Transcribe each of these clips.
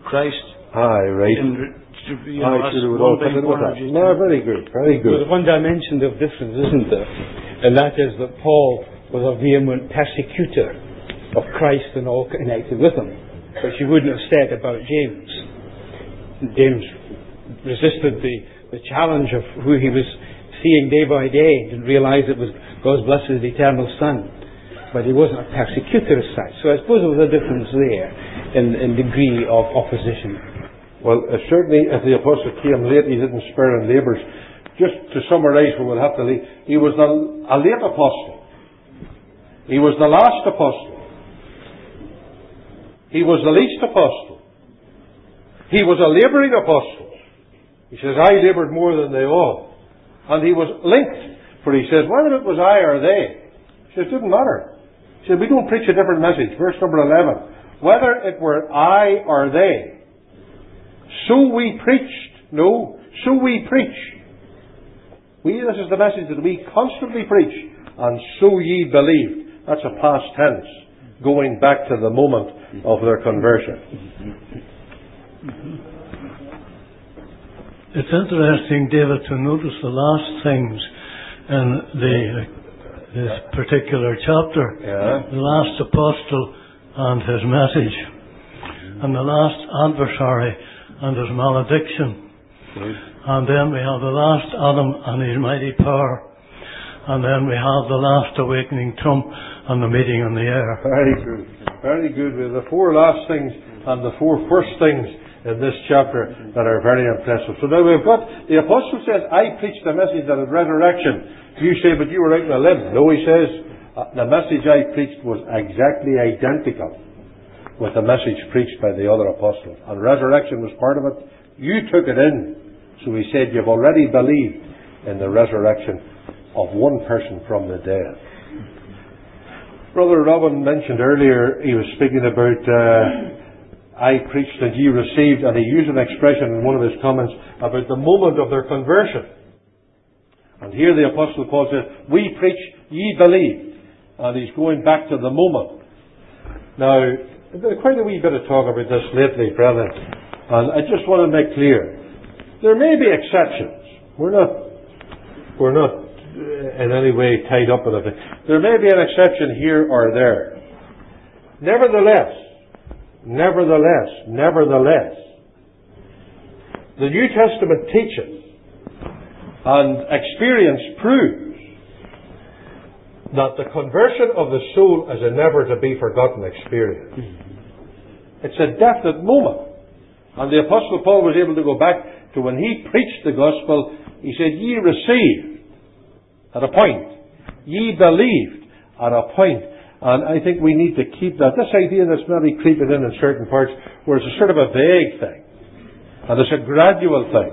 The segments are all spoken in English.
Christ. Aye, right. No, very good, very good. There's one dimension of difference, isn't there? And that is that Paul was a vehement persecutor of Christ and all connected with him, which he wouldn't have said about James. James resisted the challenge of who he was seeing day by day and realized it was God's blessed eternal Son. But he wasn't a persecutor as such. So I suppose there was a difference there in degree of opposition. Well, certainly if the apostle came late, he didn't spare in labours. Just to summarise, we will have to leave. He was a late apostle. He was the last apostle. He was the least apostle. He was a labouring apostle. He says, I laboured more than they all. And he was linked, for he says, whether it was I or they, he says, it didn't matter. He said, we don't preach a different message. Verse number 11. Whether it were I or they, so we preached. No, so we preach. This is the message that we constantly preach. And so ye believed. That's a past tense, going back to the moment of their conversion. It's interesting, David, to notice the last things in this particular chapter. Yeah. The last apostle and his message. And the last adversary and his malediction. And then we have the last Adam and his mighty power. And then we have the last awakening trump and the meeting in the air. Very good. Very good. We have the four last things and the four first things in this chapter that are very impressive. So now we've got, the apostle says, I preached the message of the resurrection. You say, but you were out in a limb. No, he says, the message I preached was exactly identical with the message preached by the other apostles. And resurrection was part of it. You took it in. So he said, you've already believed in the resurrection of one person from the dead. Brother Robin mentioned earlier, he was speaking about, I preached and ye received, and he used an expression in one of his comments about the moment of their conversion. And here the Apostle Paul says, we preach, ye believed. And he's going back to the moment. Now, quite a wee bit of talk about this lately, brethren. And I just want to make clear, there may be exceptions. We're not in any way tied up with it. There may be an exception here or there. Nevertheless, the New Testament teaches and experience proves that the conversion of the soul is a never to be forgotten experience. It's a definite moment. And the Apostle Paul was able to go back to when he preached the gospel. He said, ye received at a point. Ye believed at a point. And I think we need to keep that. This idea that's maybe creeping in certain parts where it's a sort of a vague thing. And it's a gradual thing.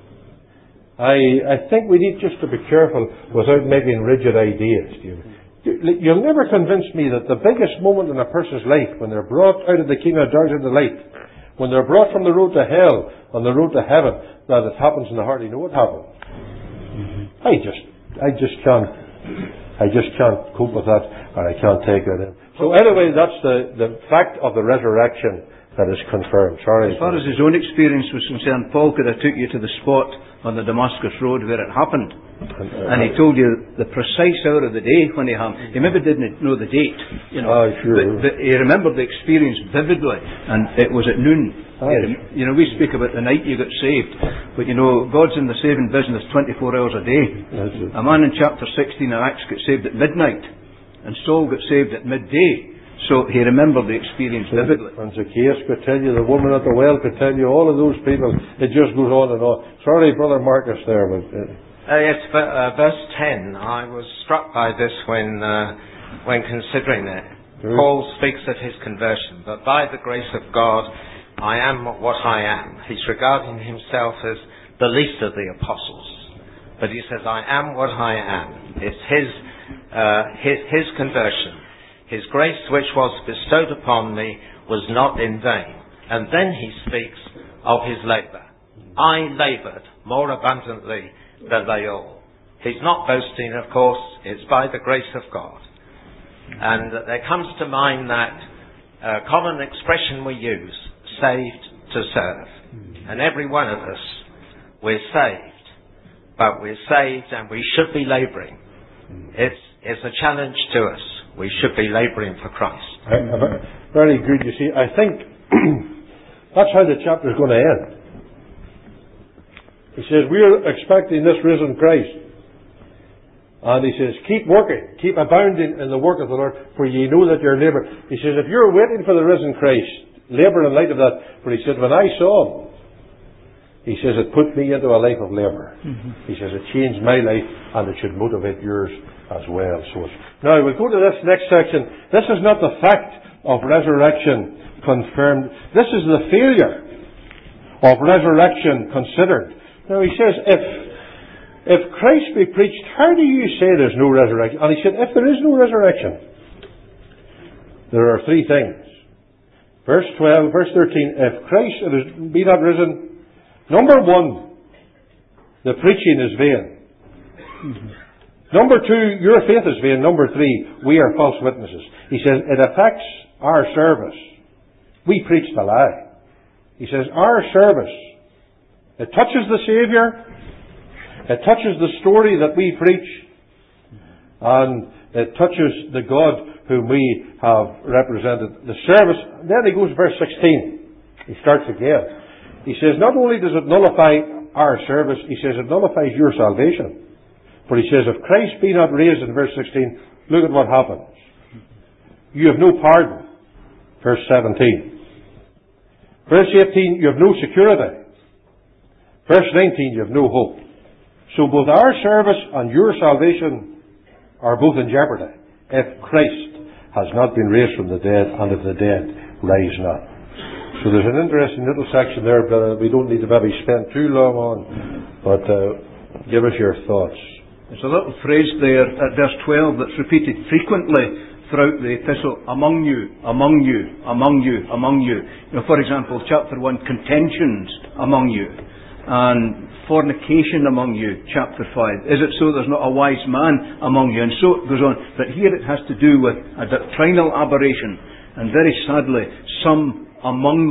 I think we need just to be careful without making rigid ideas. You'll never convince me that the biggest moment in a person's life, when they're brought out of the kingdom of darkness into the light, when they're brought from the road to hell on the road to heaven, that it happens in the heart. You know what happened? I just can't cope with that, or I can't take that in. So anyway, that's the fact of the resurrection that is confirmed. Sorry. As far as his own experience was concerned, Paul could have took you to the spot on the Damascus Road where it happened. And he told you the precise hour of the day when he happened. He maybe didn't know the date, sure. but he remembered the experience vividly, and it was at noon. We speak about the night you got saved, but God's in the saving business 24 hours a day. A man in chapter 16 of Acts got saved at midnight, and Saul got saved at midday. So he remembered the experience vividly. And Zacchaeus could tell you, the woman at the well could tell you, all of those people. It just goes on and on. Sorry, Brother Marcus there, but... Yes, verse 10. I was struck by this when considering it. Paul speaks of his conversion, but by the grace of God, I am what I am. He's regarding himself as the least of the apostles. But he says, I am what I am. It's his conversion. His grace which was bestowed upon me was not in vain. And then he speaks of his labour. I laboured more abundantly than they all. He's not boasting, of course. It's by the grace of God. And there comes to mind that common expression we use, saved to serve. And every one of us, we're saved. But we're saved and we should be labouring. It's a challenge to us. We should be labouring for Christ. Very good. You see, I think that's how the chapter is going to end. He says, we're expecting this risen Christ. And he says, keep working, keep abounding in the work of the Lord, for ye know that you're labouring. He says, if you're waiting for the risen Christ, labour in light of that. But he said, when I saw him, he says, it put me into a life of labour. He says, it changed my life, and it should motivate yours as well. So now we'll go to this next section. This is not the fact of resurrection confirmed. This is the failure of resurrection considered. Now he says, if Christ be preached, how do you say there's no resurrection? And he said, if there is no resurrection, there are three things. Verse 12, verse 13, if Christ be not risen, number one, the preaching is vain. Number two, your faith is vain. Number three, we are false witnesses. He says, it affects our service. We preach the lie. He says, our service, it touches the Saviour, it touches the story that we preach, and it touches the God whom we have represented. The service, then he goes to verse 16. He starts again. He says, not only does it nullify our service, he says it nullifies your salvation. But he says, if Christ be not raised, in verse 16, look at what happens. You have no pardon. Verse 17. Verse 18, you have no security. Verse 19, you have no hope. So both our service and your salvation are both in jeopardy if Christ has not been raised from the dead, and if the dead rise not. So there's an interesting little section there that we don't need to maybe spend too long on, but give us your thoughts. There's a little phrase there at verse 12 that's repeated frequently throughout the epistle, among you, among you, among you, among you. You know, for example, chapter 1, contentions among you, and fornication among you, chapter 5. Is it so there's not a wise man among you? And so it goes on. But here it has to do with a doctrinal aberration, and very sadly, some among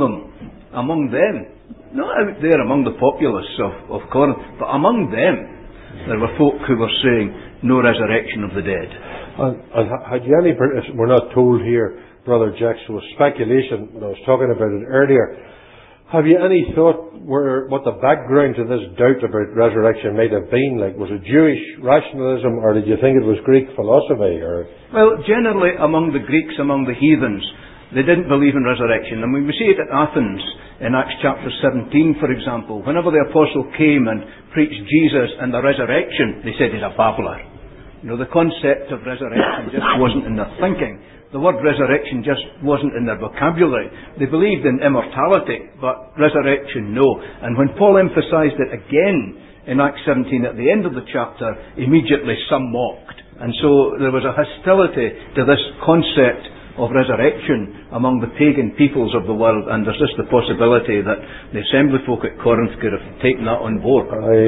them, not out there among the populace of Corinth, but among them, there were folk who were saying, no resurrection of the dead. And had you any, we're not told here, Brother Jack, so speculation, when I was talking about it earlier, have you any thought what the background to this doubt about resurrection might have been? Like, was it Jewish rationalism, or did you think it was Greek philosophy? Or? Well, generally among the Greeks, among the heathens, they didn't believe in resurrection. And we see it at Athens in Acts chapter 17, for example. Whenever the apostle came and preached Jesus and the resurrection, they said he's a babbler. You know, the concept of resurrection just wasn't in their thinking. The word resurrection just wasn't in their vocabulary. They believed in immortality, but resurrection, no. And when Paul emphasized it again in Acts 17 at the end of the chapter, immediately some mocked. And so there was a hostility to this concept of resurrection among the pagan peoples of the world, and there's just the possibility that the assembly folk at Corinth could have taken that on board.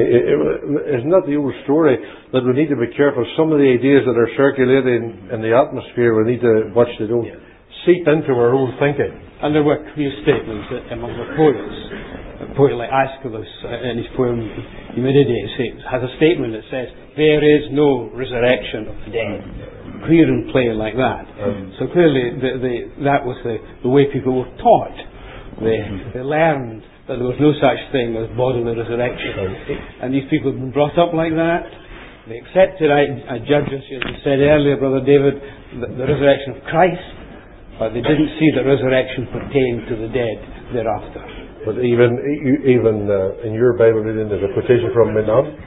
Isn't that the old story that we need to be careful? Some of the ideas that are circulating in the atmosphere, we need to watch they don't seep into our own thinking. And there were clear statements among the poets. A poet like Aeschylus, in his poem Eumenides, has a statement that says, there is no resurrection of the dead. Clear and plain like that. So clearly that was the way people were taught. They learned that there was no such thing as bodily resurrection. And these people have been brought up like that. They accepted, I judge us, as you said earlier, Brother David, the resurrection of Christ, but they didn't see that resurrection pertained to the dead thereafter. But even in your Bible reading, there's a quotation from Menander.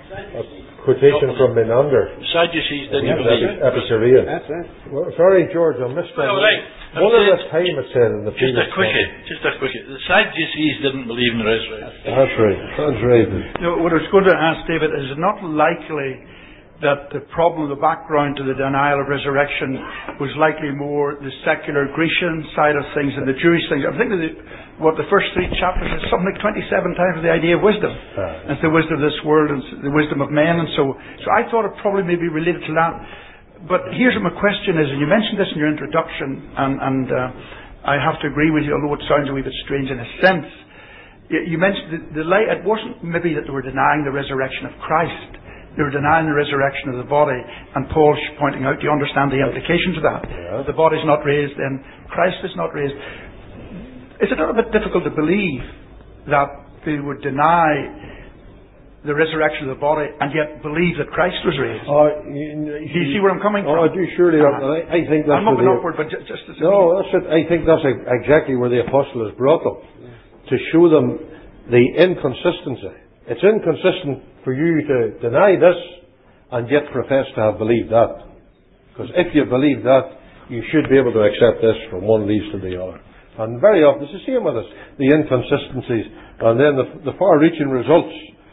Sadducees didn't believe. Epicurean. That's right. Well, sorry, George, I missed that. Well, right. One of the time it said in the Just a quickie. The Sadducees didn't believe in resurrection. That's right. No, what I was going to ask, David, is it not likely that the problem, the background to the denial of resurrection was likely more the secular Grecian side of things than the Jewish things? I'm thinking the first 3 chapters is something like 27 times the idea of wisdom. It's the wisdom of this world and the wisdom of men, and so I thought it probably may be related to that. But here's what my question is, and you mentioned this in your introduction, and I have to agree with you, although it sounds a wee bit strange in a sense. You mentioned the light. It wasn't maybe that they were denying the resurrection of Christ. They were denying the resurrection of the body. And Paul's pointing out, do you understand the implications of that? Yeah. If the body's not raised, then Christ is not raised. Is it not a bit difficult to believe that they would deny the resurrection of the body and yet believe that Christ was raised? Do you see where I'm coming from? I do, surely. I think that's I'm moving upward, but just as no, that's it. I think that's exactly where the apostle has brought them, to show them the inconsistency. It's inconsistent for you to deny this and yet profess to have believed that. Because if you believe that, you should be able to accept this from one leads to the other. And very often it's the same with us, the inconsistencies and then the far-reaching results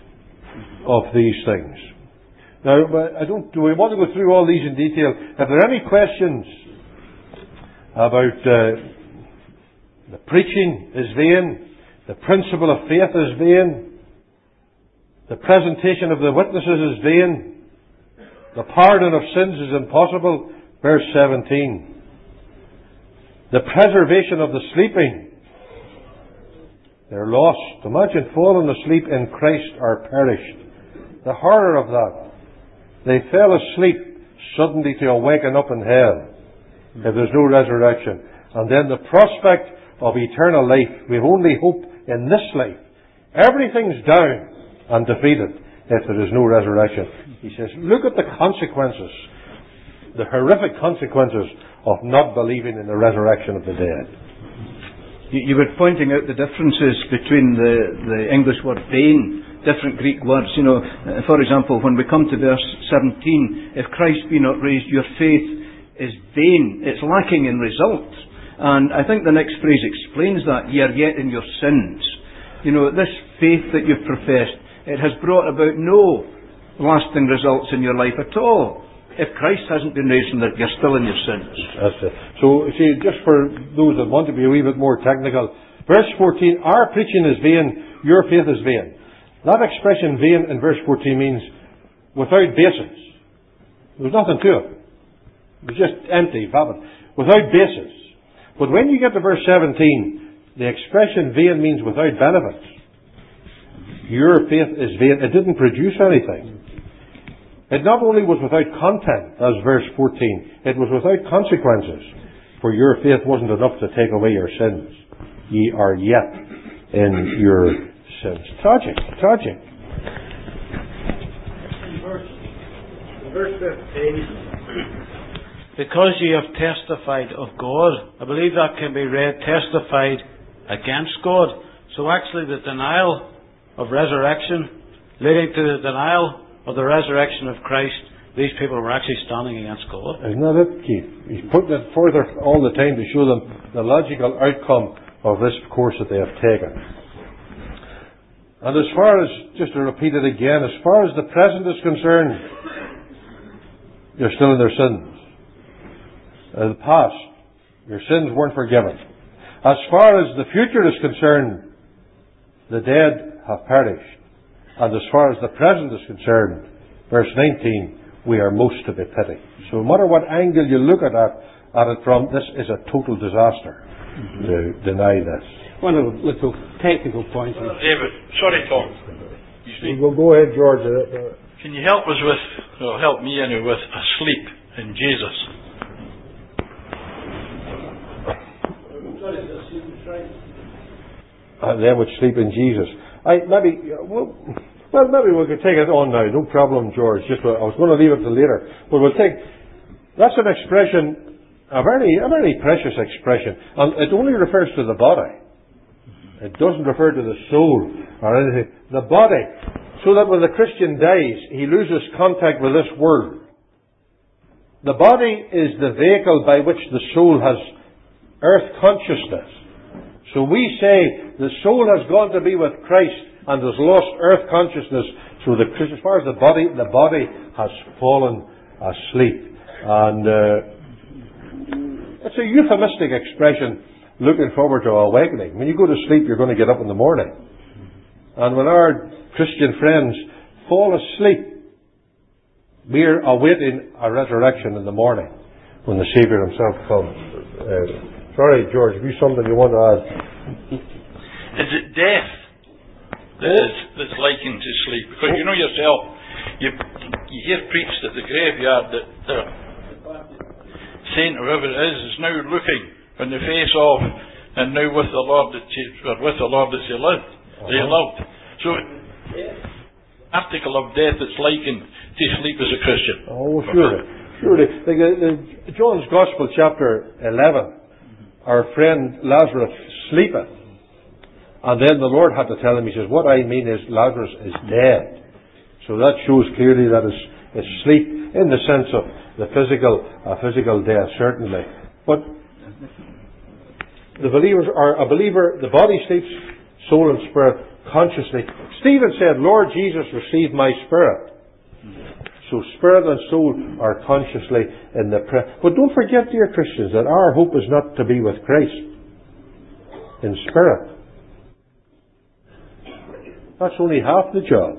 of these things. Now, do we want to go through all these in detail? If there are any questions about the preaching is vain, the principle of faith is vain, the presentation of the witnesses is vain, the pardon of sins is impossible, verse 17. The preservation of the sleeping, they're lost. Imagine falling asleep in Christ or perished. The horror of that. They fell asleep suddenly to awaken up in hell if there's no resurrection. And then the prospect of eternal life. We've only hope in this life. Everything's down and defeated if there is no resurrection. He says, look at the consequences, the horrific consequences of not believing in the resurrection of the dead. You were pointing out the differences between the English word vain, different Greek words. For example, when we come to verse 17, if Christ be not raised, your faith is vain. It's lacking in result. And I think the next phrase explains that. Ye are yet in your sins. This faith that you've professed, it has brought about no lasting results in your life at all. If Christ hasn't been raised from the dead, you're still in your sins. That's it. So, see, just for those that want to be a wee bit more technical, verse 14, our preaching is vain, your faith is vain. That expression vain in verse 14 means without basis. There's nothing to it. It's just empty, vapid. Without basis. But when you get to verse 17, the expression vain means without benefits. Your faith is vain. It didn't produce anything. It not only was without content, as verse 14, it was without consequences. For your faith wasn't enough to take away your sins. Ye are yet in your sins. Tragic. Verse 15. Because ye have testified of God. I believe that can be read, testified against God. So actually the denial of resurrection, leading to the denial of the resurrection of Christ, these people were actually standing against God. Isn't that it, Keith? He's putting it further all the time to show them the logical outcome of this course that they have taken. And as far as, just to repeat it again, as far as the present is concerned, you're still in their sins. In the past, your sins weren't forgiven. As far as the future is concerned, the dead have perished. And as far as the present is concerned, verse 19, we are most to be pitied. So no matter what angle you look at it from, this is a total disaster to deny this. One of the little technical points. David, sorry, Tom. Go ahead, George. Can you help us help me anyway, with asleep in Jesus? They would sleep in Jesus. Maybe we could take it on now. No problem, George. I was going to leave it till later. But that's an expression, a very precious expression. And it only refers to the body. It doesn't refer to the soul or anything. The body. So that when the Christian dies, he loses contact with this world. The body is the vehicle by which the soul has earth consciousness. So we say the soul has gone to be with Christ and has lost earth consciousness. So as far as the body has fallen asleep. And it's a euphemistic expression looking forward to awakening. When you go to sleep, you're going to get up in the morning. And when our Christian friends fall asleep, we're awaiting a resurrection in the morning when the Saviour himself comes. Sorry, George, have you something you want to add? Is it death that's likened to sleep. Because you know yourself, you hear preached at the graveyard that the saint, or whoever it is now looking on the face of, and now with the Lord that they loved. So, article of death that's likened to sleep as a Christian. Oh, surely. John's Gospel, chapter 11, our friend Lazarus sleepeth. And then the Lord had to tell him, he says, what I mean is Lazarus is dead. So that shows clearly that it's sleep in the sense of the physical death, certainly. But the believer, the body sleeps, soul and spirit consciously. Stephen said, Lord Jesus, receive my spirit. So spirit and soul are consciously in the presence. But don't forget, dear Christians, that our hope is not to be with Christ in spirit. That's only half the job.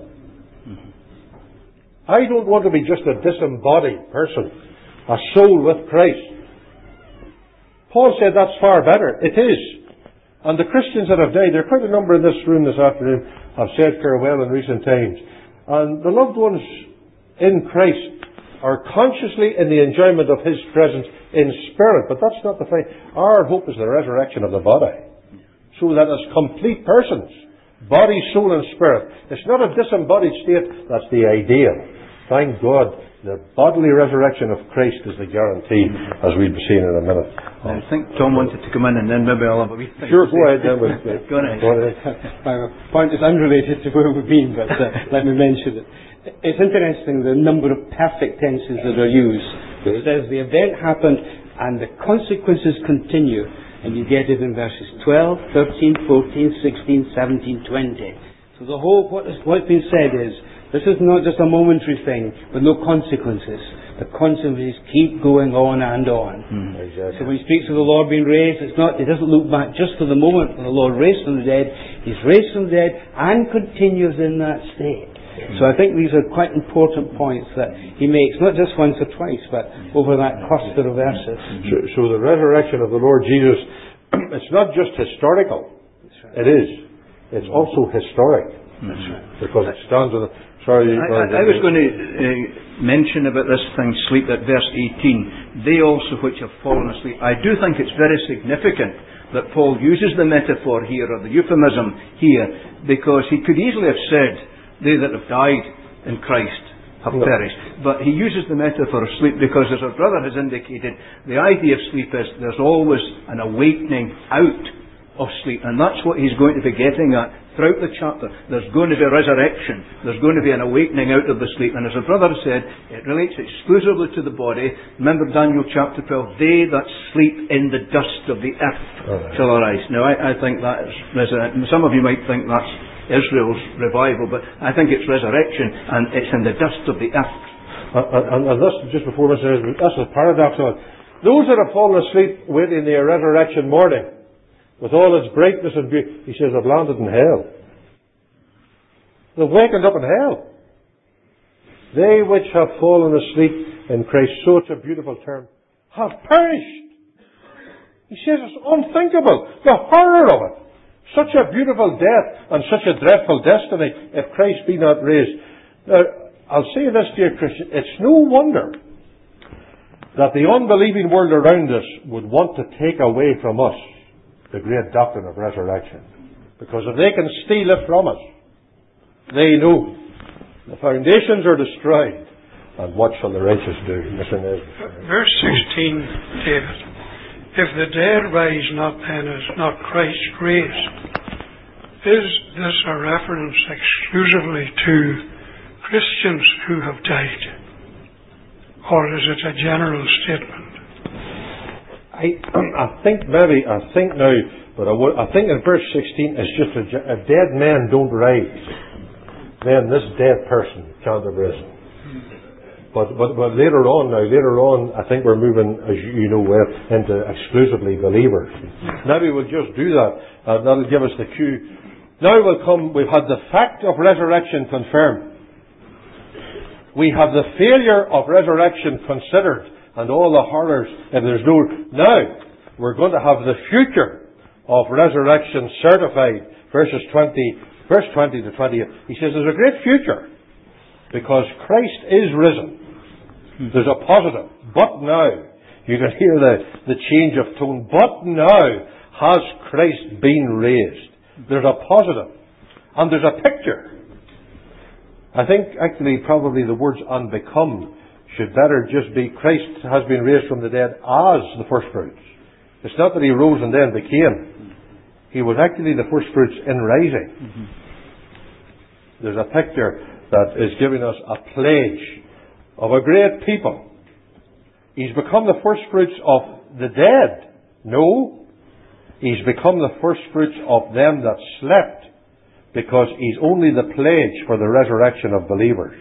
I don't want to be just a disembodied person, a soul with Christ. Paul said that's far better. It is. And the Christians that have died, there are quite a number in this room this afternoon, have said farewell in recent times. And the loved ones in Christ are consciously in the enjoyment of His presence in spirit. But that's not the thing. Our hope is the resurrection of the body. So that as complete persons, body, soul and spirit. It's not a disembodied state. That's the ideal. Thank God, the bodily resurrection of Christ is the guarantee, as we'll be seeing in a minute. I think Tom wanted to come in, and then maybe I'll have a wee thing. Sure, go ahead then. Go ahead. My point is unrelated to where we've been, but let me mention it. It's interesting the number of perfect tenses that are used. It says the event happened and the consequences continue. And you get it in verses 12, 13, 14, 16, 17, 20. So the whole, what's been said is, this is not just a momentary thing with no consequences. The consequences keep going on and on. Exactly. So when he speaks of the Lord being raised, he doesn't look back just to the moment when the Lord raised from the dead. He's raised from the dead and continues in that state. So I think these are quite important points that he makes, not just once or twice, but over that cluster of verses. So the resurrection of the Lord Jesus, it's not just historical. Right. It is. It's also historic. That's right. Because it stands on the... Sorry. I was going to mention about this thing, sleep, at verse 18. They also which have fallen asleep. I do think it's very significant that Paul uses the metaphor here, or the euphemism here, because he could easily have said, they that have died in Christ have perished. But he uses the metaphor of sleep because, as our brother has indicated, the idea of sleep is there's always an awakening out of sleep. And that's what he's going to be getting at throughout the chapter. There's going to be a resurrection. There's going to be an awakening out of the sleep. And as our brother said, it relates exclusively to the body. Remember Daniel chapter 12, they that sleep in the dust of the earth shall arise. Now I think that is resurrection. Some of you might think that's Israel's revival, but I think it's resurrection, and it's in the dust of the earth. And that's just before this, that's a paradox of it. Those that have fallen asleep waiting the resurrection morning, with all its brightness and beauty, he says, have landed in hell. They've wakened up in hell. They which have fallen asleep in Christ, so it's a beautiful term, have perished. He says it's unthinkable, the horror of it. Such a beautiful death and such a dreadful destiny if Christ be not raised. Now, I'll say this, dear Christian, it's no wonder that the unbelieving world around us would want to take away from us the great doctrine of resurrection. Because if they can steal it from us, they know the foundations are destroyed. And what shall the righteous do? Verse 16, David. If the dead rise not, then is not Christ raised. Is this a reference exclusively to Christians who have died? Or is it a general statement? I think now, but I think in verse 16 it's just a dead man don't rise. Then this dead person can't have risen. But later on, I think we're moving, as you know well, into exclusively believers. Maybe we'll just do that. That'll give us the cue. Now we've had the fact of resurrection confirmed. We have the failure of resurrection considered, and all the horrors, and now we're going to have the future of resurrection certified, verses 20 verse 20 to 28, he says there's a great future because Christ is risen. There's a positive. But now, you can hear the change of tone. But now has Christ been raised. There's a positive. And there's a picture. I think actually probably the words "and become" should better just be Christ has been raised from the dead as the first fruits. It's not that he rose and then became. He was actually the first fruits in rising. There's a picture that is giving us a pledge of a great people. He's become the first fruits of the dead. No. He's become the first fruits of them that slept, because he's only the pledge for the resurrection of believers.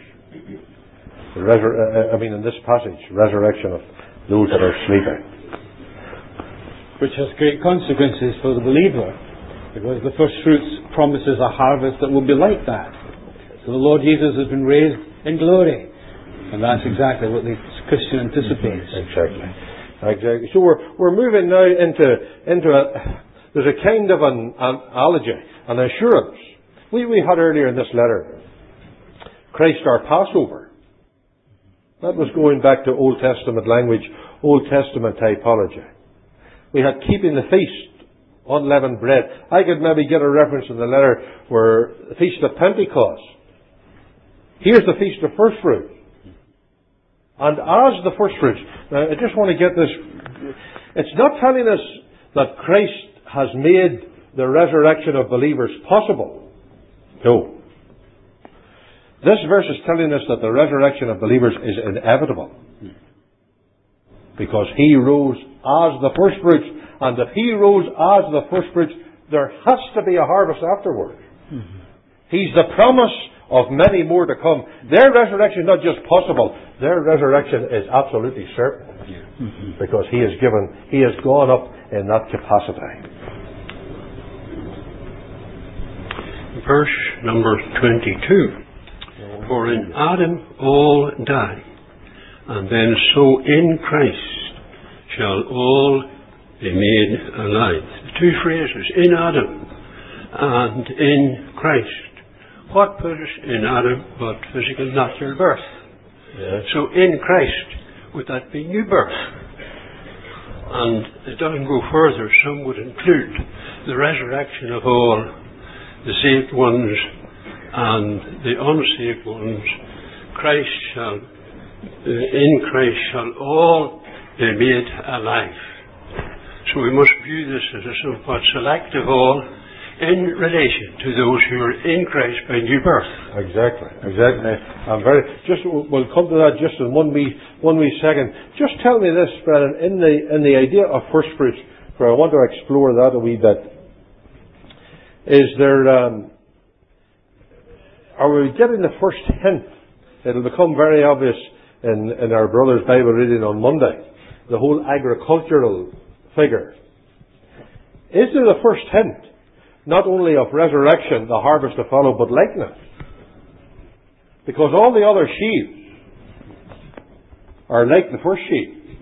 In this passage, resurrection of those that are sleeping. Which has great consequences for the believer, because the first fruits promises a harvest that will be like that. So the Lord Jesus has been raised in glory, and that's exactly what the Christian anticipates. Exactly. So we're moving now into there's a kind of an analogy, an assurance. We had earlier in this letter, Christ our Passover. That was going back to Old Testament language, Old Testament typology. We had keeping the feast, unleavened bread. I could maybe get a reference in the letter where the Feast of Pentecost. Here's the Feast of First Fruits. And as the first fruits, now I just want to get this, it's not telling us that Christ has made the resurrection of believers possible. No. This verse is telling us that the resurrection of believers is inevitable. Because he rose as the first fruits. And if he rose as the first fruits, there has to be a harvest afterwards. He's the promise of many more to come. Their resurrection is not just possible, their resurrection is absolutely certain. Because he has gone up in that capacity. Verse number 22. For in Adam all die, and then so in Christ shall all be made alive. The two phrases, in Adam and in Christ. What put us in Adam but physical natural birth? Yes. So in Christ, would that be new birth? And it doesn't go further. Some would include the resurrection of all the saved ones and the unsaved ones. In Christ shall all be made alive. So we must view this as a somewhat selective all in relation to those who are in Christ by new birth. Exactly. We'll come to that just in one wee second. Just tell me this, Brennan, in the idea of first fruits, for I want to explore that a wee bit. Is there, are we getting the first hint? It'll become very obvious in our brother's Bible reading on Monday. The whole agricultural figure. Is there the first hint? Not only of resurrection, the harvest to follow, but likeness. Because all the other sheaves are like the first sheep.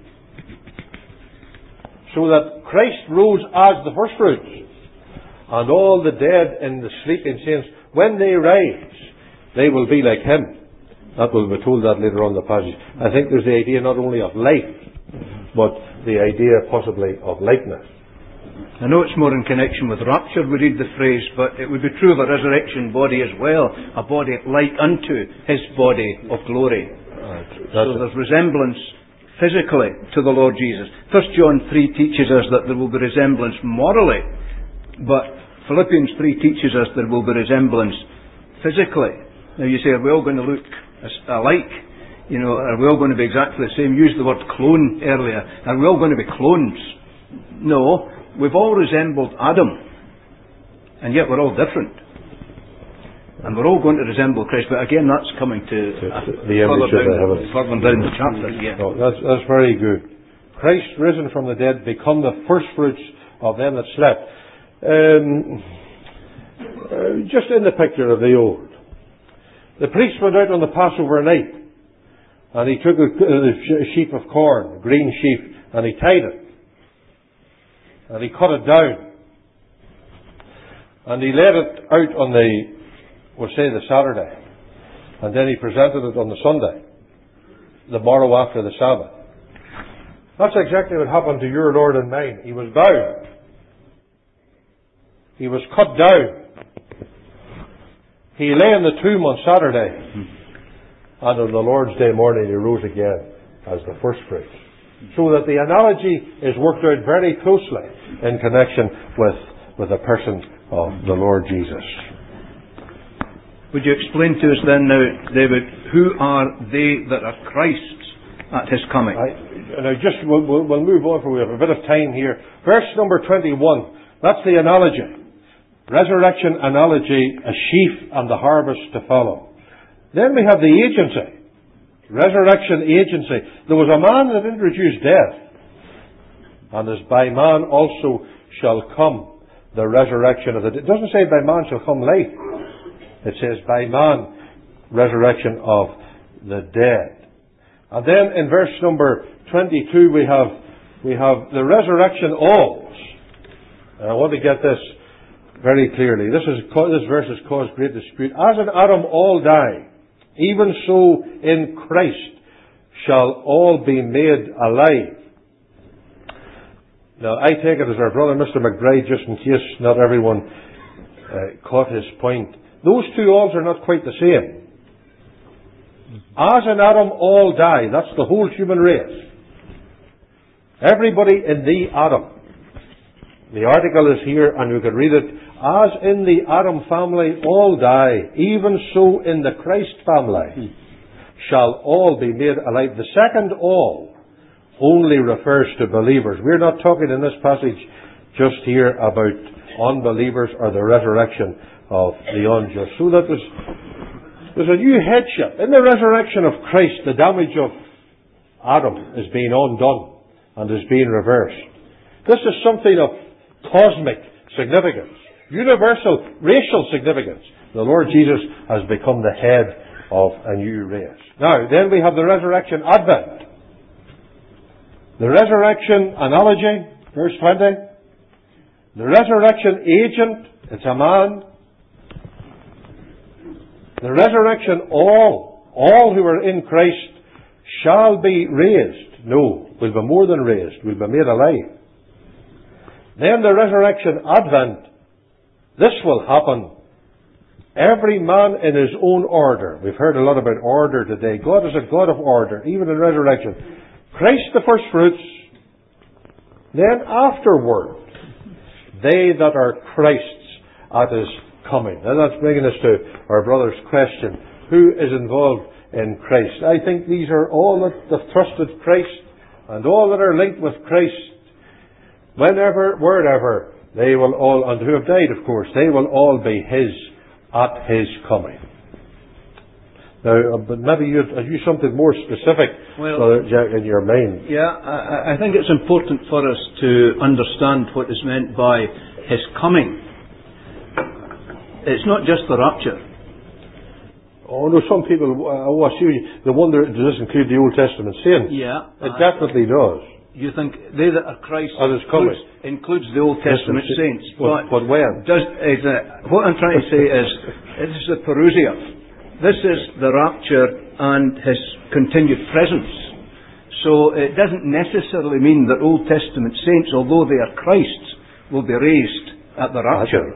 So that Christ rose as the first fruits. And all the dead and the sleeping saints, when they rise, they will be like him. That will be told that later on in the passage. I think there's the idea not only of life, but the idea possibly of likeness. I know it's more in connection with rapture we read the phrase, but it would be true of a resurrection body as well, a body like unto his body of glory. So there's resemblance physically to the Lord Jesus. 1 John 3 teaches us that there will be resemblance morally, but Philippians 3 teaches us there will be resemblance physically. Now you say, are we all going to look alike? Are we all going to be exactly the same? Used the word clone earlier. Are we all going to be clones? No. We've all resembled Adam, and yet we're all different. And we're all going to resemble Christ. But again, that's coming to the image of the heavens. Further down the chapter. Yeah. No, that's very good. Christ risen from the dead, become the first fruits of them that slept. Just in the picture of the old. The priest went out on the Passover night, and he took a sheaf of corn, a green sheaf, and he tied it. And he cut it down. And he laid it out on we'll say the Saturday. And then he presented it on the Sunday, the morrow after the Sabbath. That's exactly what happened to your Lord and mine. He was bound. He was cut down. He lay in the tomb on Saturday. And on the Lord's Day morning he rose again as the first fruits. So that the analogy is worked out very closely in connection with the person of the Lord Jesus. Would you explain to us then now, David, who are they that are Christ's at his coming? We'll move on, for we have a bit of time here. Verse number 21, that's the analogy. Resurrection analogy, a sheaf and the harvest to follow. Then we have the agency. Resurrection agency. There was a man that introduced death. And as by man also shall come the resurrection of the dead. It doesn't say by man shall come life. It says by man, resurrection of the dead. And then in verse number 22 we have the resurrection alls. And I want to get this very clearly. This verse has caused great dispute. As in Adam all die, even so in Christ shall all be made alive. Now I take it as our brother Mr. McBride, just in case not everyone caught his point. Those two alls are not quite the same. As in Adam all die, that's the whole human race. Everybody in the Adam. The article is here and you can read it. As in the Adam family all die, even so in the Christ family shall all be made alive. The second all only refers to believers. We're not talking in this passage just here about unbelievers or the resurrection of the unjust. So that there's a new headship. In the resurrection of Christ, the damage of Adam is being undone and is being reversed. This is something of cosmic significance, universal racial significance. The Lord Jesus has become the head of a new race. Now, then we have the resurrection advent. The resurrection analogy, verse 20. The resurrection agent, it's a man. The resurrection all who are in Christ shall be raised. No, we'll be more than raised. We'll be made alive. Then the resurrection advent. This will happen. Every man in his own order. We've heard a lot about order today. God is a God of order, even in resurrection. Christ the first fruits. Then afterward, they that are Christ's at his coming. Now that's bringing us to our brother's question. Who is involved in Christ? I think these are all that have trusted Christ and all that are linked with Christ. Whenever, wherever, they will all, and who have died, of course, they will all be his at his coming. Now, but maybe you something more specific, Brother Jack, in your mind. Yeah, I think it's important for us to understand what is meant by his coming. It's not just the rapture. Oh no, some people, they wonder, does this include the Old Testament saints? Yeah. It definitely does. You think they that are Christ includes the Old Testament saints. But when? What I'm trying to say is, this is the parousia. This is the rapture and his continued presence. So it doesn't necessarily mean that Old Testament saints, although they are Christ's, will be raised at the rapture.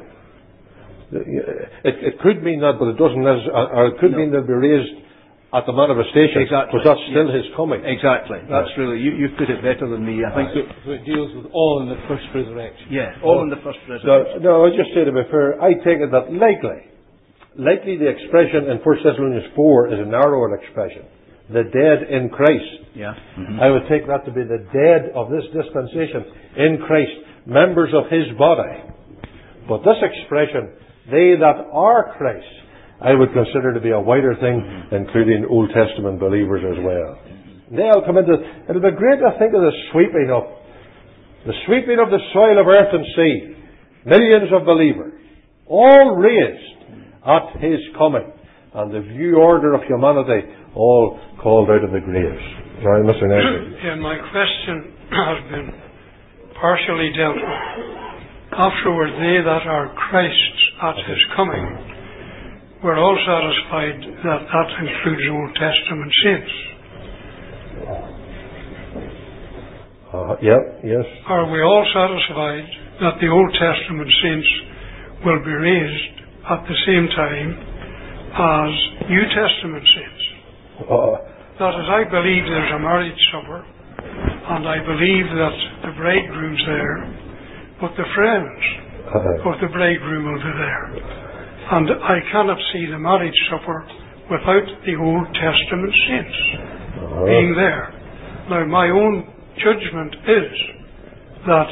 It could mean that, but it doesn't necessarily, or it could mean they'll be raised at the manifestation. Exactly. But that's still his coming. Exactly. That's really, you put it better than me, I think. So it deals with all in the first resurrection. Yeah, all in the first resurrection. No, I just say to be fair, I take it that likely the expression in 1 Thessalonians 4 is a narrower expression. The dead in Christ. Yeah. Mm-hmm. I would take that to be the dead of this dispensation in Christ, members of his body. But this expression, they that are Christ, I would consider to be a wider thing, including Old Testament believers as well. They'll come into, it'll be great to think of the sweeping of the soil of earth and sea. Millions of believers, all raised at his coming. And the new order of humanity, all called out of the graves. Right, Mr. Nancy? Yeah, my question has been partially dealt with. afterward they that are Christ's at his coming, we're all satisfied that that includes Old Testament saints. Yes. Are we all satisfied that the Old Testament saints will be raised at the same time as New Testament saints? That is, I believe there's a marriage supper, and I believe that the bridegroom's there, but the friends of the bridegroom will be there. And I cannot see the marriage supper without the Old Testament saints being there. Now, my own judgment is that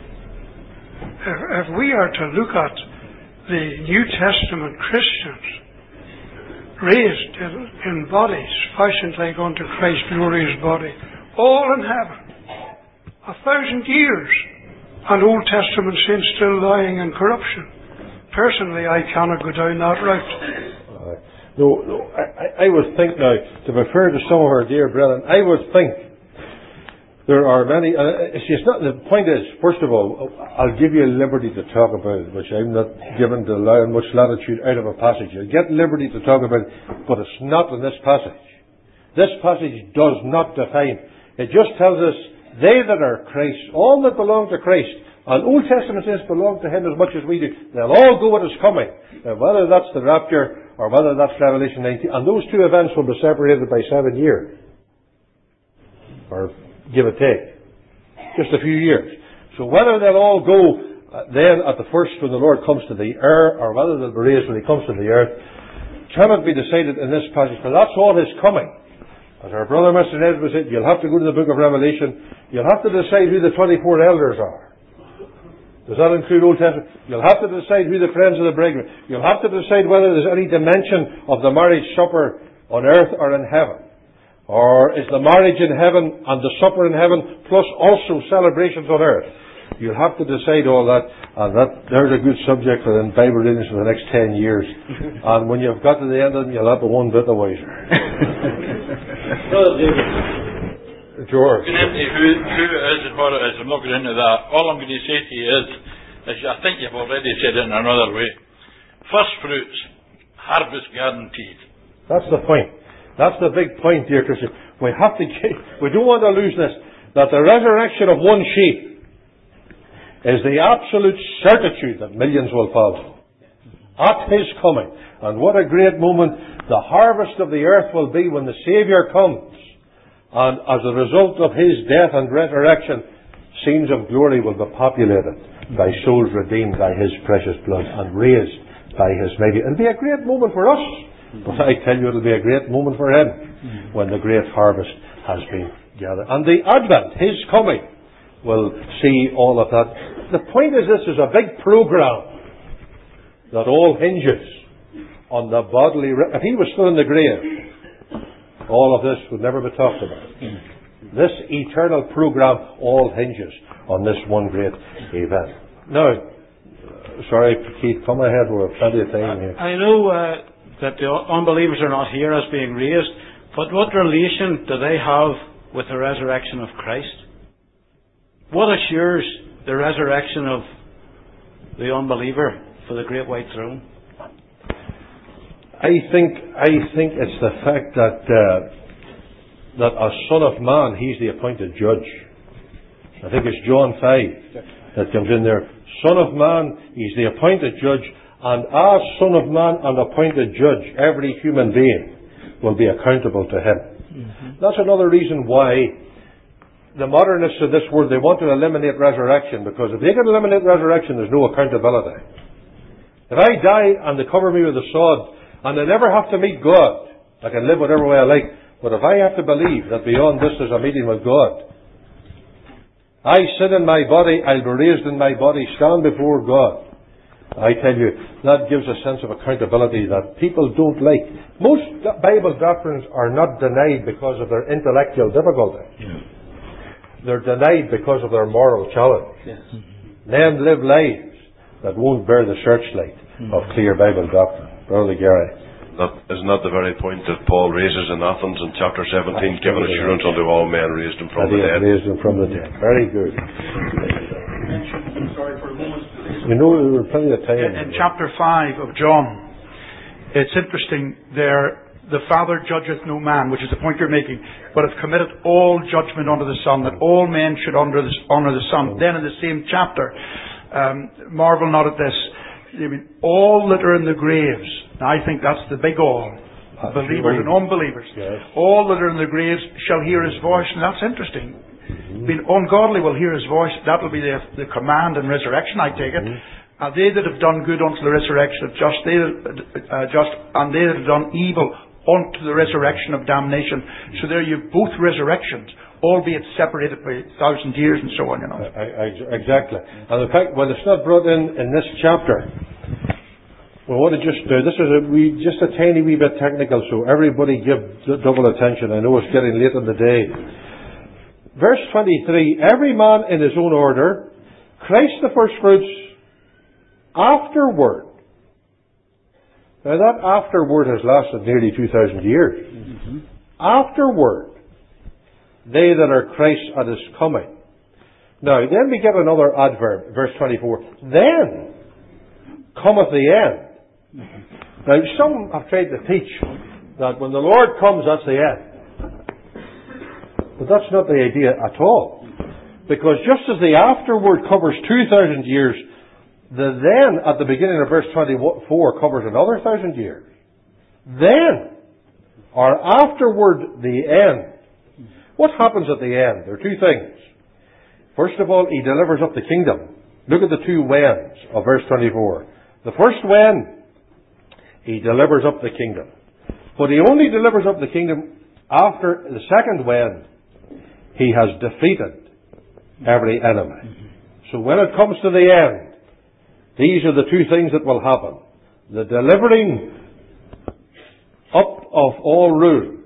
if we are to look at the New Testament Christians raised in bodies fashioned like unto Christ's glorious body, all in heaven, 1,000 years, and Old Testament saints still lying in corruption, personally I cannot go down that route. No, I would think now, to be fair to some of our dear brethren, I would think there are many. The point is, first of all, I'll give you liberty to talk about it, which I'm not given to allowing much latitude out of a passage. You'll get liberty to talk about it, but it's not in this passage. This passage does not define. It just tells us they that are Christ, all that belong to Christ, and Old Testament saints belong to Him as much as we do. They'll all go with His coming. Now, whether that's the rapture or whether that's Revelation 19, and those two events will be separated by 7 years, or give or take, just a few years. So whether they'll all go then at the first when the Lord comes to the earth, or whether they'll be raised when He comes to the earth, cannot be decided in this passage, for that's all His coming. As our brother Mr. Edwards said, you'll have to go to the book of Revelation, you'll have to decide who the 24 elders are. Does that include Old Testament? You'll have to decide who the friends of the bridegroom. You'll have to decide whether there's any dimension of the marriage supper on earth or in heaven. Or is the marriage in heaven and the supper in heaven plus also celebrations on earth? You'll have to decide all that, and there's a good subject for the Bible readings for the next 10 years. And when you've got to the end of them, you'll have the one bit the wiser. George. Who it is and what it is, I'm not going into that. All I'm going to say to you is I think you've already said it in another way. First fruits, harvest guaranteed. That's the point. That's the big point, dear Christian. We don't want to lose this, that the resurrection of one sheep is the absolute certitude that millions will follow at His coming. And what a great moment the harvest of the earth will be when the Saviour comes. And as a result of His death and resurrection, scenes of glory will be populated by souls redeemed by His precious blood and raised by His mighty. It'll be a great moment for us. But I tell you, it'll be a great moment for Him when the great harvest has been gathered. And the Advent, His coming, will see all of that. The point is this is a big program that all hinges on the bodily... If He was still in the grave, all of this would never be talked about. This eternal program all hinges on this one great event. Now, sorry, Keith, come ahead. We have plenty of time here. I know that the unbelievers are not here as being raised, but what relation do they have with the resurrection of Christ? What assures the resurrection of the unbeliever for the great white throne? I think it's the fact that as Son of Man, He's the appointed judge. I think it's John 5 that comes in there. Son of Man, He's the appointed judge, and as Son of Man and appointed judge, every human being will be accountable to Him. Mm-hmm. That's another reason why the modernists of this world, they want to eliminate resurrection, because if they can eliminate resurrection, there's no accountability. If I die and they cover me with a sod, and I never have to meet God, I can live whatever way I like, but if I have to believe that beyond this there's a meeting with God, I sin in my body, I'll be raised in my body, stand before God. I tell you, that gives a sense of accountability that people don't like. Most Bible doctrines are not denied because of their intellectual difficulty. Yeah. They're denied because of their moral challenge. Yes. Men live lives that won't bear the searchlight of clear Bible doctrine. Brother Gary. That is not the very point that Paul raises in Athens in chapter 17, giving assurance unto all men, raised Him from the dead. Raised Him from the dead. Very good. Sorry for a moment. You know, there was plenty of time. In chapter 5 of John, it's interesting there, the Father judgeth no man, which is the point you're making, but hath committed all judgment unto the Son, that all men should honour the Son. Then in the same chapter, marvel not at this, I mean, all that are in the graves, now I think that's the big all, believers and unbelievers, yes. All that are in the graves shall hear His voice, and that's interesting. Being ungodly will hear His voice, that will be the command and resurrection, I take it. They that have done good unto the resurrection of just, and they that have done evil unto the resurrection of damnation. So there you have both resurrections, albeit separated by 1,000 years and so on, you know. Exactly. And in fact, when it's not brought in this chapter, we want to just do, this is just a tiny wee bit technical, so everybody give double attention. I know it's getting late in the day. Verse 23, every man in his own order, Christ the first fruits, afterward. Now that afterward has lasted nearly 2,000 years. Afterward, they that are Christ at His coming. Now, then we get another adverb, verse 24. Then cometh the end. Now, some have tried to teach that when the Lord comes, that's the end. But that's not the idea at all. Because just as the afterward covers 2,000 years, the then at the beginning of verse 24 covers another 1,000 years. Then, or afterward the end. What happens at the end? There are two things. First of all, He delivers up the kingdom. Look at the two whens of verse 24. The first when, He delivers up the kingdom. But He only delivers up the kingdom after the second when He has defeated every enemy. So when it comes to the end, these are the two things that will happen. The delivering up of all rule,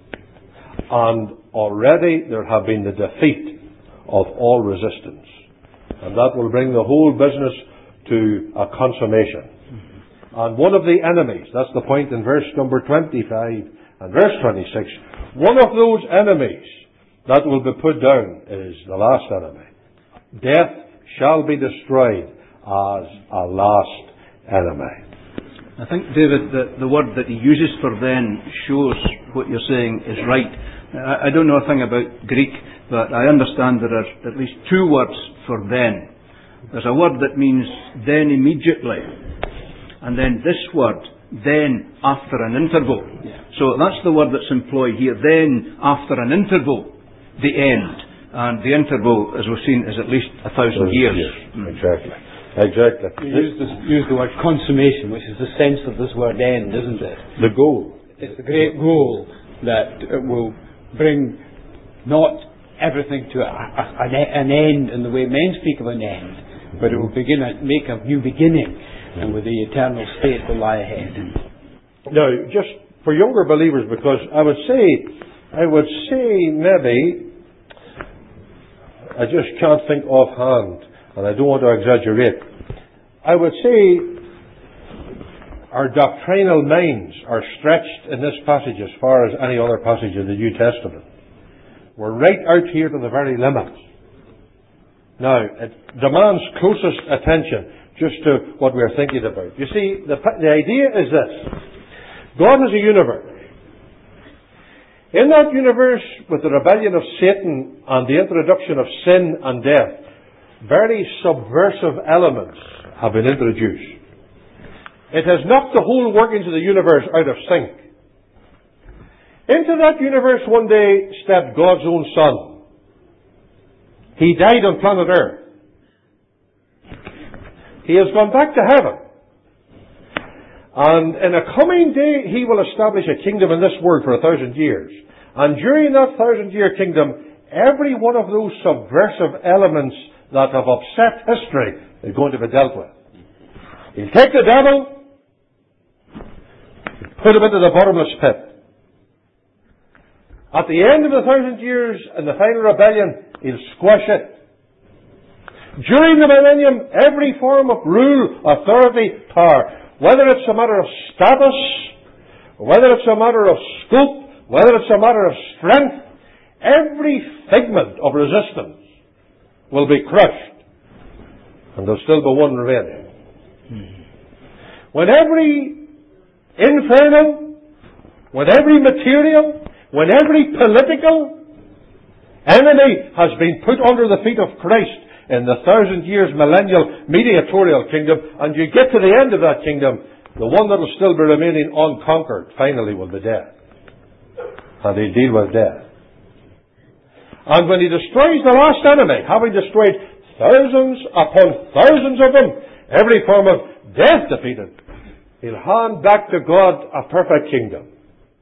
and already there have been the defeat of all resistance. And that will bring the whole business to a consummation. And one of the enemies, that's the point in verse number 25 and verse 26, one of those enemies that will be put down is the last enemy. Death shall be destroyed as a last enemy. I think, David, that the word that he uses for then shows what you're saying is right. I don't know a thing about Greek, but I understand there are at least two words for then. There's a word that means then immediately, and then this word, then after an interval. So that's the word that's employed here, then after an interval, the end. And the interval, as we've seen, is at least 1,000 years. Exactly. Exactly. You use the word consummation, which is the sense of this word end, isn't it? The goal. It's the great goal that will bring not everything to an end in the way men speak of an end, but it will make a new beginning, and with the eternal state will lie ahead. Now, just for younger believers, because I would say maybe, I just can't think offhand, and I don't want to exaggerate. I would say our doctrinal minds are stretched in this passage as far as any other passage in the New Testament. We're right out here to the very limits. Now, it demands closest attention just to what we're thinking about. You see, the idea is this. God has a universe. In that universe, with the rebellion of Satan and the introduction of sin and death, very subversive elements have been introduced. It has knocked the whole workings of the universe out of sync. Into that universe one day stepped God's own Son. He died on planet Earth. He has gone back to heaven. And in a coming day, He will establish a kingdom in this world for 1,000 years. And during that 1,000-year kingdom, every one of those subversive elements that have upset history is going to be dealt with. He'll take the devil, put him into the bottomless pit. At the end of the 1,000 years, in the final rebellion, He'll squash it. During the millennium, every form of rule, authority, power, whether it's a matter of status, whether it's a matter of scope, whether it's a matter of strength, every figment of resistance will be crushed. And there'll still be one remaining. When every infernal, when every material, when every political enemy has been put under the feet of Christ in the 1,000 years millennial mediatorial kingdom, and you get to the end of that kingdom, the one that will still be remaining unconquered finally will be death. And he'll deal with death. And when he destroys the last enemy, having destroyed thousands upon thousands of them, every form of death defeated, he'll hand back to God a perfect kingdom.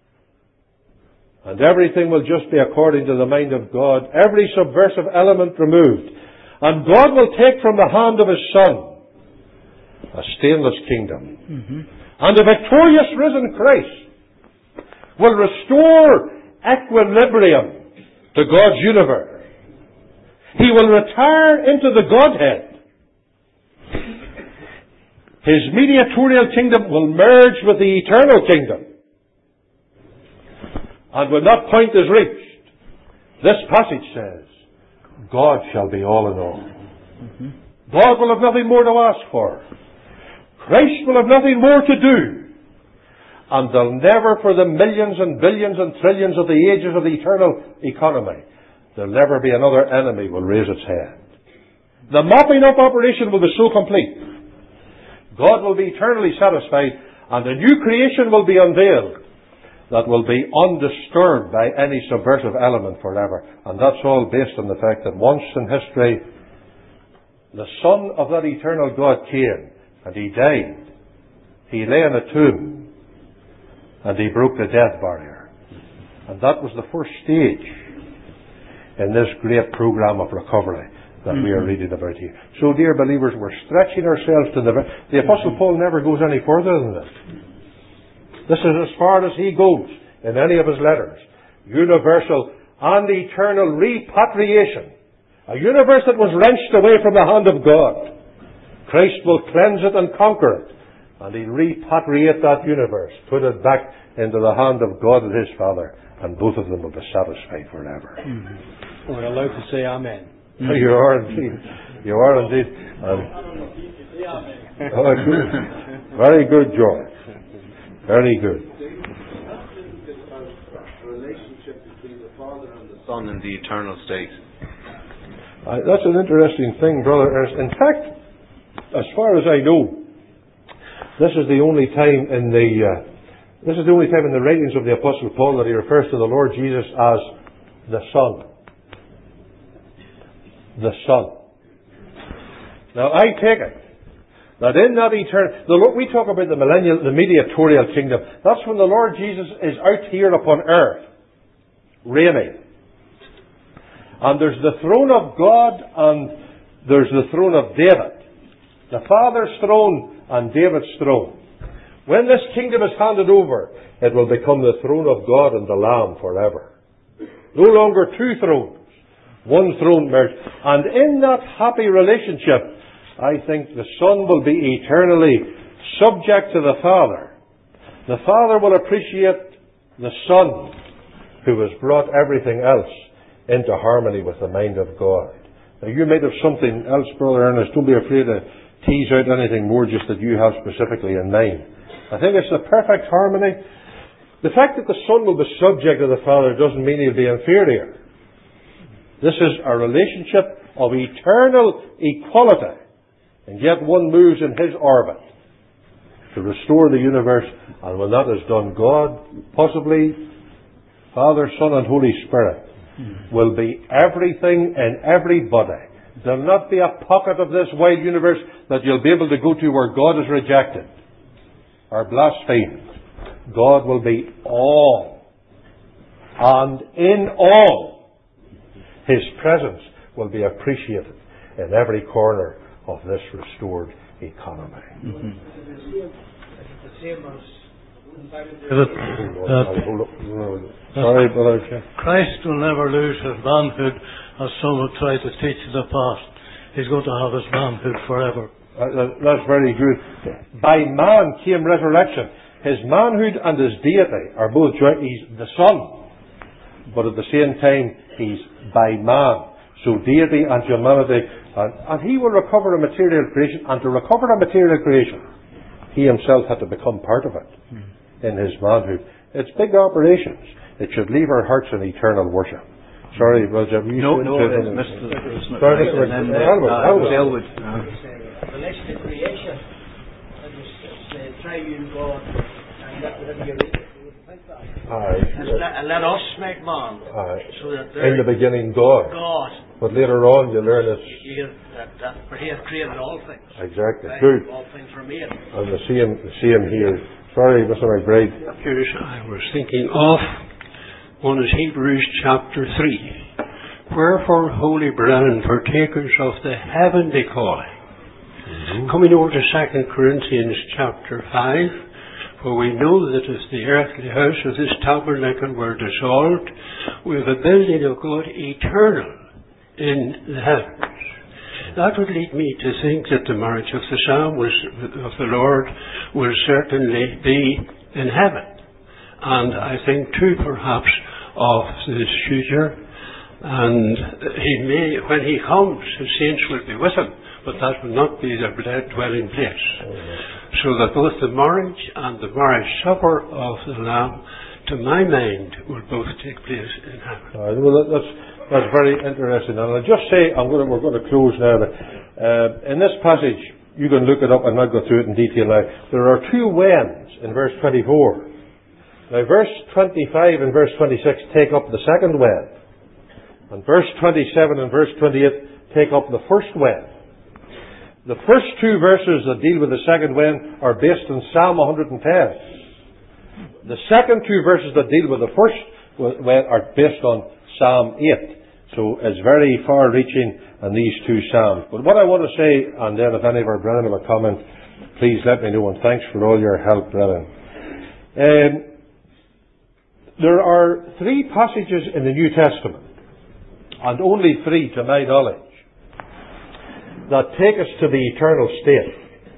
And everything will just be according to the mind of God, every subversive element removed. And God will take from the hand of His Son a stainless kingdom. And the victorious risen Christ will restore equilibrium to God's universe. He will retire into the Godhead. His mediatorial kingdom will merge with the eternal kingdom. And when that point is reached, this passage says, God shall be all in all. God will have nothing more to ask for. Christ will have nothing more to do. And there'll never, for the millions and billions and trillions of the ages of the eternal economy, there'll never be another enemy will raise its head. The mopping up operation will be so complete. God will be eternally satisfied, and a new creation will be unveiled that will be undisturbed by any subversive element forever. And that's all based on the fact that once in history, the Son of that eternal God came, and He died. He lay in a tomb, and He broke the death barrier. And that was the first stage in this great program of recovery that we are reading about here. So, dear believers, we're stretching ourselves to the Apostle Paul never goes any further than this. This is as far as he goes in any of his letters. Universal and eternal repatriation. A universe that was wrenched away from the hand of God. Christ will cleanse it and conquer it. And He'll repatriate that universe, put it back into the hand of God and His Father, and both of them will be satisfied forever. We're allowed to say Amen. You are indeed. You are indeed. Oh, good. Very good, George. Very good. The relationship between the Father and the Son in the eternal state. That's an interesting thing, Brother Ernest. In fact, as far as I know, this is the only time in the writings of the Apostle Paul that he refers to the Lord Jesus as the Son. The Son. Now, I take it that in that eternal, we talk about the mediatorial kingdom. That's when the Lord Jesus is out here upon earth, reigning. And there's the throne of God and there's the throne of David. The Father's throne and David's throne. When this kingdom is handed over, it will become the throne of God and the Lamb forever. No longer two thrones. One throne merged. And in that happy relationship, I think the Son will be eternally subject to the Father. The Father will appreciate the Son, who has brought everything else into harmony with the mind of God. Now, you might have something else, Brother Ernest. Don't be afraid to tease out anything more just that you have specifically in mind. I think it's the perfect harmony. The fact that the Son will be subject to the Father doesn't mean He'll be inferior. This is a relationship of eternal equality. And yet one moves in His orbit to restore the universe. And when that is done, God, possibly Father, Son and Holy Spirit, will be everything in everybody. There'll not be a pocket of this wide universe that you'll be able to go to where God is rejected or blasphemed. God will be all. And in all, His presence will be appreciated in every corner of this restored economy. Christ will never lose His manhood, as some would try to teach in the past. He's going to have His manhood forever. That's very good. By man came resurrection. His manhood and His deity are both joint. He's the Son, but at the same time He's by man. So deity and humanity And he will recover a material creation. And to recover a material creation, he himself had to become part of it in his manhood. It's big operations. It should leave our hearts in eternal worship. Sorry, Roger. No, it's Mr. Sorry, Mr. Elwood. In relation to creation, it was the triune God, and that would be and let us make man. So that in the beginning, God. But later on, you learn that He hath created all things. Exactly. Good. All things were made. And the same here. Sorry, Mr. McBride. Yes, I was thinking of one is Hebrews chapter 3. Wherefore, holy brethren, partakers of the heavenly calling. Coming over to 2 Corinthians chapter 5. For we know that if the earthly house of this tabernacle were dissolved, we have a building of God eternal in the heavens. That would lead me to think that the marriage of the Psalm of the Lord will certainly be in heaven. And I think too perhaps of the future. And he may, when he comes, his saints will be with him, but that will not be their dwelling place. So that both the marriage and the marriage supper of the Lamb, to my mind, will both take place in heaven. Well, that's very interesting. And I'll just say, we're going to close now. In this passage, you can look it up. I'm not going through it in detail now. There are two whens in verse 24. Now, verse 25 and verse 26 take up the second wen. And verse 27 and verse 28 take up the first wen. The first two verses that deal with the second wen are based on Psalm 110. The second two verses that deal with the first wen are based on Psalm 8. So it's very far-reaching in these two psalms. But what I want to say, and then if any of our brethren have a comment, please let me know, and thanks for all your help, brethren. There are three passages in the New Testament, and only three to my knowledge, that take us to the eternal state.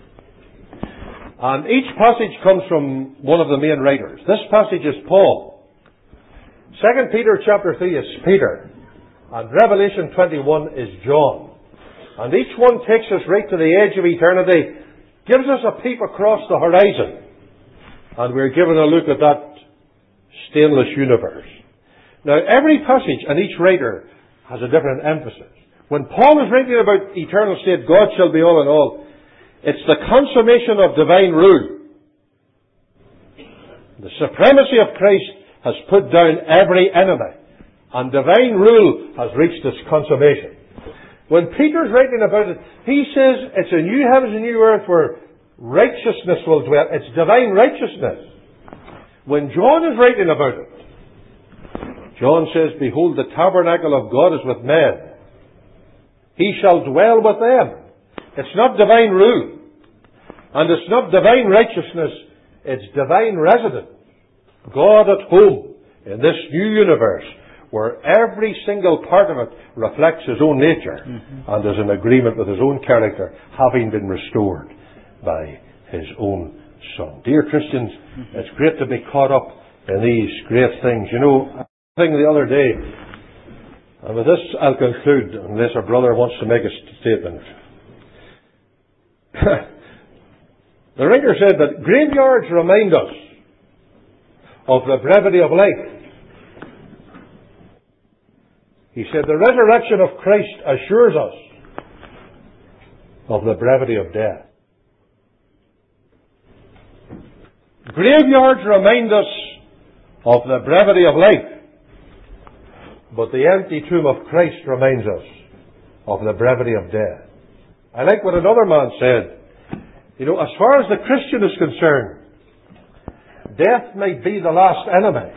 And each passage comes from one of the main writers. This passage is Paul. 2 Peter chapter 3 is Peter. And Revelation 21 is John. And each one takes us right to the edge of eternity, gives us a peep across the horizon. And we're given a look at that stainless universe. Now, every passage and each writer has a different emphasis. When Paul is writing about eternal state, God shall be all in all, it's the consummation of divine rule. The supremacy of Christ has put down every enemy, and divine rule has reached its consummation. When Peter's writing about it, he says it's a new heavens and new earth where righteousness will dwell. It's divine righteousness. When John is writing about it, John says, behold, the tabernacle of God is with men. He shall dwell with them. It's not divine rule. And it's not divine righteousness. It's divine residence. God at home in this new universe where every single part of it reflects His own nature and is in agreement with His own character, having been restored by His own Son. Dear Christians, it's great to be caught up in these great things. You know, I was thinking the other day, and with this I'll conclude, unless our brother wants to make a statement. The writer said that graveyards remind us of the brevity of life. He said the resurrection of Christ assures us of the brevity of death. Graveyards remind us of the brevity of life. But the empty tomb of Christ reminds us of the brevity of death. I like what another man said. You know, as far as the Christian is concerned, death might be the last enemy,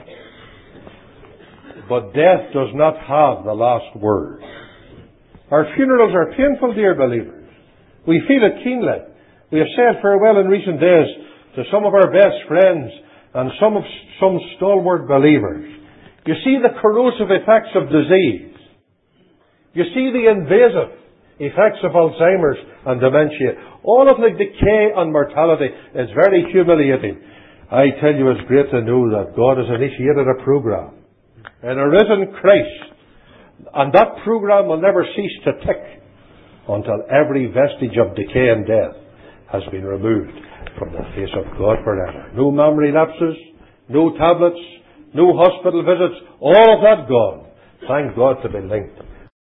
but death does not have the last word. Our funerals are painful, dear believers. We feel it keenly. We have said farewell in recent days to some of our best friends and some stalwart believers. You see the corrosive effects of disease. You see the invasive effects of Alzheimer's and dementia. All of the decay and mortality is very humiliating. I tell you, it's great to know that God has initiated a program in a risen Christ. And that program will never cease to tick until every vestige of decay and death has been removed from the face of God forever. No memory lapses, no tablets, no hospital visits, all of that gone. Thank God to be linked